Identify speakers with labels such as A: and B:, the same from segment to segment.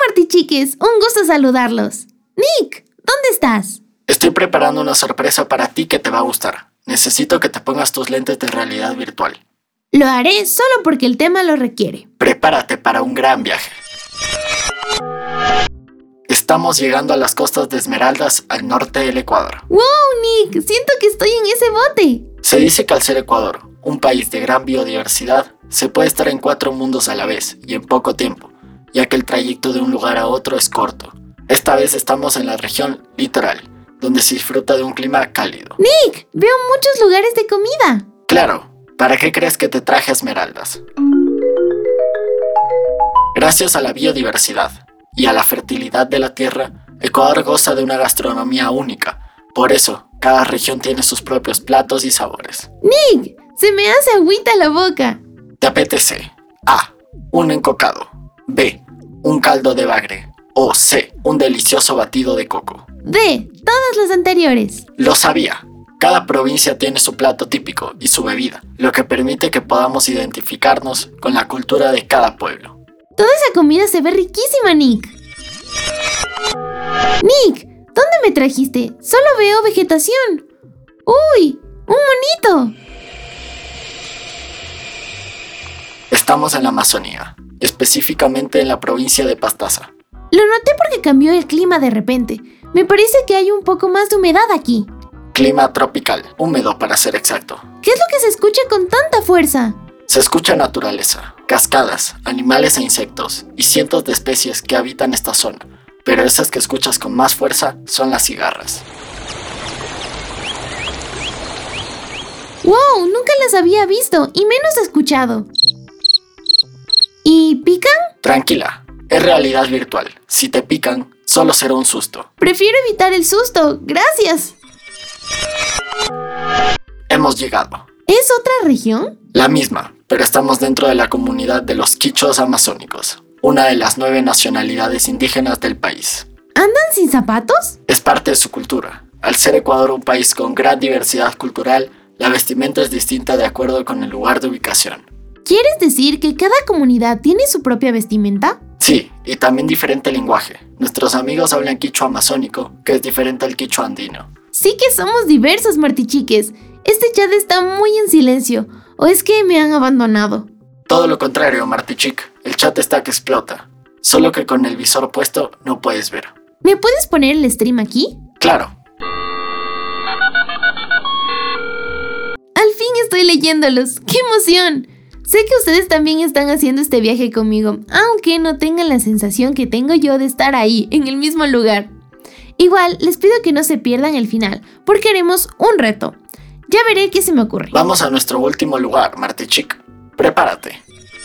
A: Martichiques, un gusto saludarlos. Nick, ¿dónde estás?
B: Estoy preparando una sorpresa para ti que te va a gustar. Necesito que te pongas tus lentes de realidad virtual.
A: Lo haré solo porque el tema lo requiere.
B: Prepárate para un gran viaje. Estamos llegando a las costas de Esmeraldas, al norte del Ecuador.
A: ¡Wow, Nick! Siento que estoy en ese bote.
B: Se dice que al ser Ecuador, un país de gran biodiversidad, se puede estar en 4 mundos a la vez y en poco tiempo, ya que el trayecto de un lugar a otro es corto. Esta vez estamos en la región litoral, donde se disfruta de un clima cálido.
A: Nick, veo muchos lugares de comida.
B: Claro, ¿para qué crees que te traje a Esmeraldas? Gracias a la biodiversidad y a la fertilidad de la tierra, Ecuador goza de una gastronomía única. Por eso, cada región tiene sus propios platos y sabores.
A: Nick, se me hace agüita la boca.
B: ¿Te apetece? A. Un encocado. B. Un caldo de bagre. O C. Un delicioso batido de coco.
A: D. Todas las anteriores.
B: Lo sabía. Cada provincia tiene su plato típico y su bebida, lo que permite que podamos identificarnos con la cultura de cada pueblo.
A: Toda esa comida se ve riquísima, Nick. Nick, ¿dónde me trajiste? Solo veo vegetación. ¡Uy! ¡Un monito!
B: Estamos en la Amazonía, específicamente en la provincia de Pastaza.
A: Lo noté porque cambió el clima de repente. Me parece que hay un poco más de humedad aquí.
B: Clima tropical, húmedo para ser exacto.
A: ¿Qué es lo que se escucha con tanta fuerza?
B: Se escucha naturaleza, cascadas, animales e insectos, y cientos de especies que habitan esta zona, pero esas que escuchas con más fuerza son las cigarras.
A: ¡Wow! Nunca las había visto, y menos escuchado. ¿Y pican?
B: Tranquila, es realidad virtual. Si te pican, solo será un susto.
A: Prefiero evitar el susto, gracias.
B: Hemos llegado.
A: ¿Es otra región?
B: La misma, pero estamos dentro de la comunidad de los quichuas amazónicos, una de las 9 nacionalidades indígenas del país.
A: ¿Andan sin zapatos?
B: Es parte de su cultura. Al ser Ecuador un país con gran diversidad cultural, la vestimenta es distinta de acuerdo con el lugar de ubicación.
A: ¿Quieres decir que cada comunidad tiene su propia vestimenta?
B: Sí, y también diferente lenguaje. Nuestros amigos hablan quichua amazónico, que es diferente al quichua andino.
A: Sí que somos diversos, Martichiques. Este chat está muy en silencio. ¿O es que me han abandonado?
B: Todo lo contrario, Martichic. El chat está que explota. Solo que con el visor puesto no puedes ver.
A: ¿Me puedes poner el stream aquí?
B: Claro.
A: Al fin estoy leyéndolos. ¡Qué emoción! Sé que ustedes también están haciendo este viaje conmigo, aunque no tengan la sensación que tengo yo de estar ahí, en el mismo lugar. Igual, les pido que no se pierdan el final, porque haremos un reto. Ya veré qué se me ocurre.
B: Vamos a nuestro último lugar, Martichic. Prepárate.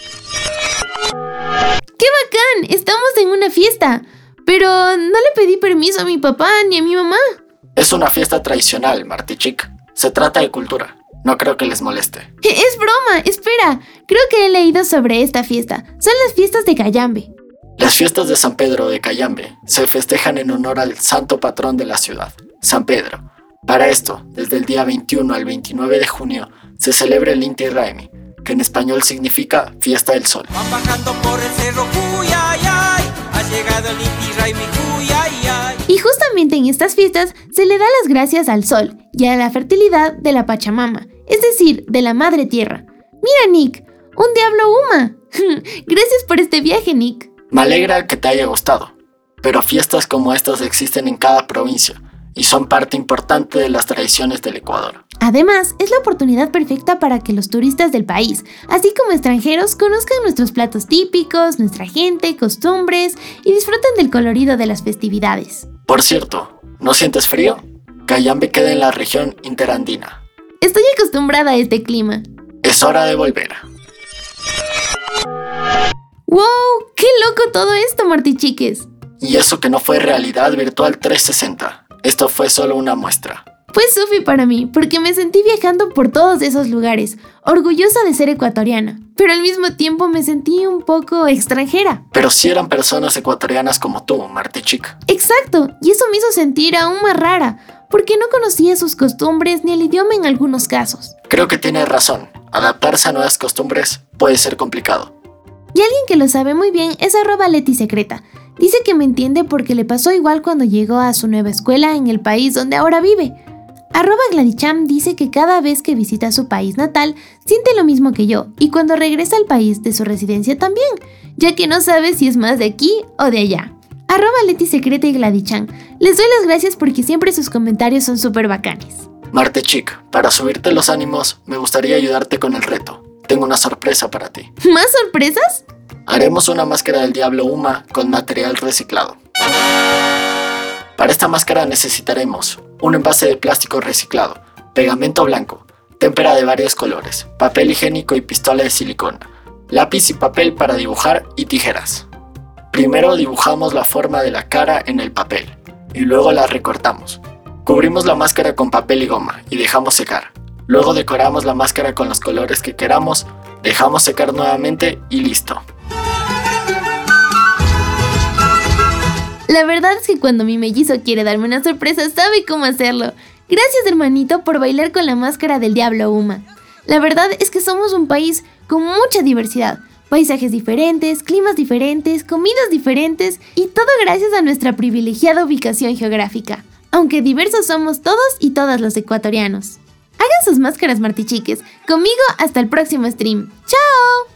A: ¡Qué bacán! Estamos en una fiesta. Pero no le pedí permiso a mi papá ni a mi mamá.
B: Es una fiesta tradicional, Martichic. Se trata de cultura. No creo que les moleste.
A: Es broma, espera. Creo que he leído sobre esta fiesta. Son las fiestas de Cayambe.
B: Las fiestas de San Pedro de Cayambe se festejan en honor al santo patrón de la ciudad, San Pedro. Para esto, desde el día 21 al 29 de junio, se celebra el Inti Raymi, que en español significa Fiesta del Sol.
C: Van bajando por el cerro, Cuyayay, ha llegado el Inti Raymi, Cuyayay.
A: Y justamente en estas fiestas se le da las gracias al sol y a la fertilidad de la Pachamama, es decir, de la Madre Tierra. Mira, Nick, un diablo huma. Gracias por este viaje, Nick.
B: Me alegra que te haya gustado, pero fiestas como estas existen en cada provincia y son parte importante de las tradiciones del Ecuador.
A: Además, es la oportunidad perfecta para que los turistas del país, así como extranjeros, conozcan nuestros platos típicos, nuestra gente, costumbres y disfruten del colorido de las festividades.
B: Por cierto, ¿no sientes frío? Cayambe queda en la región interandina.
A: Estoy acostumbrada a este clima.
B: Es hora de volver.
A: ¡Wow! ¡Qué loco todo esto, Martichiques!
B: Y eso que no fue realidad virtual 360. Esto fue solo una muestra.
A: Fue Sufi para mí, porque me sentí viajando por todos esos lugares, orgullosa de ser ecuatoriana, pero al mismo tiempo me sentí un poco extranjera.
B: Pero sí eran personas ecuatorianas como tú, Martichic.
A: Exacto, y eso me hizo sentir aún más rara, porque no conocía sus costumbres ni el idioma en algunos casos.
B: Creo que tienes razón, adaptarse a nuevas costumbres puede ser complicado.
A: Y alguien que lo sabe muy bien es @LetiSecreta. Dice que me entiende porque le pasó igual cuando llegó a su nueva escuela en el país donde ahora vive. @Gladicham dice que cada vez que visita su país natal, siente lo mismo que yo, y cuando regresa al país de su residencia también, ya que no sabe si es más de aquí o de allá. @LetiSecreta y Gladichan, les doy las gracias porque siempre sus comentarios son súper bacanes.
B: Martechic, para subirte los ánimos, me gustaría ayudarte con el reto. Tengo una sorpresa para ti.
A: ¿Más sorpresas?
B: Haremos una máscara del Diablo Uma con material reciclado. Para esta máscara necesitaremos un envase de plástico reciclado, pegamento blanco, témpera de varios colores, papel higiénico y pistola de silicona, lápiz y papel para dibujar y tijeras. Primero dibujamos la forma de la cara en el papel y luego la recortamos. Cubrimos la máscara con papel y goma y dejamos secar. Luego decoramos la máscara con los colores que queramos, dejamos secar nuevamente y listo.
A: La verdad es que cuando mi mellizo quiere darme una sorpresa, sabe cómo hacerlo. Gracias, hermanito, por bailar con la máscara del Diablo Uma. La verdad es que somos un país con mucha diversidad. Paisajes diferentes, climas diferentes, comidas diferentes y todo gracias a nuestra privilegiada ubicación geográfica. Aunque diversos somos todos y todas los ecuatorianos. Hagan sus máscaras, martichiques. Conmigo hasta el próximo stream. ¡Chao!